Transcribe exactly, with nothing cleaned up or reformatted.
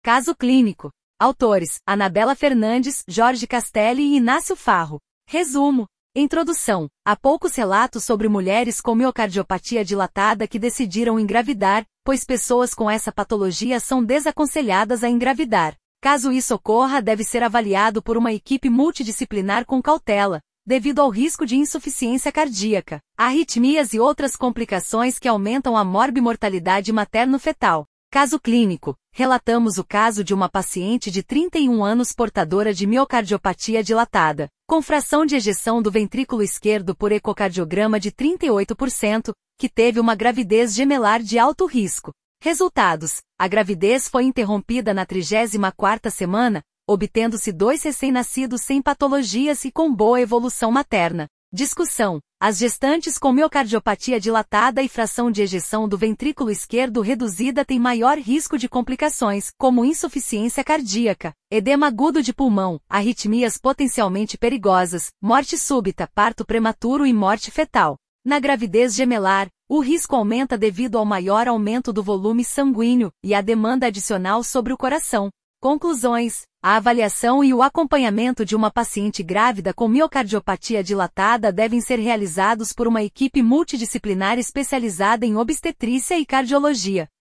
Caso clínico. Autores: Anabela Fernandes, Jorge Castelli e Inácio Farro. Resumo. Introdução. Há poucos relatos sobre mulheres com miocardiopatia dilatada que decidiram engravidar, pois pessoas com essa patologia são desaconselhadas a engravidar. Caso isso ocorra, deve ser avaliado por uma equipe multidisciplinar com cautela, devido ao risco de insuficiência cardíaca, arritmias e outras complicações que aumentam a morbimortalidade materno-fetal. Caso clínico. Relatamos o caso de uma paciente de trinta e um anos portadora de miocardiopatia dilatada, com fração de ejeção do ventrículo esquerdo por ecocardiograma de trinta e oito por cento, que teve uma gravidez gemelar de alto risco. Resultados: a gravidez foi interrompida na trigésima quarta semana, obtendo-se dois recém-nascidos sem patologias e com boa evolução materna. Discussão: as gestantes com miocardiopatia dilatada e fração de ejeção do ventrículo esquerdo reduzida têm maior risco de complicações, como insuficiência cardíaca, edema agudo de pulmão, arritmias potencialmente perigosas, morte súbita, parto prematuro e morte fetal. Na gravidez gemelar, o risco aumenta devido ao maior aumento do volume sanguíneo e à demanda adicional sobre o coração. Conclusões: a avaliação e o acompanhamento de uma paciente grávida com miocardiopatia dilatada devem ser realizados por uma equipe multidisciplinar especializada em obstetrícia e cardiologia.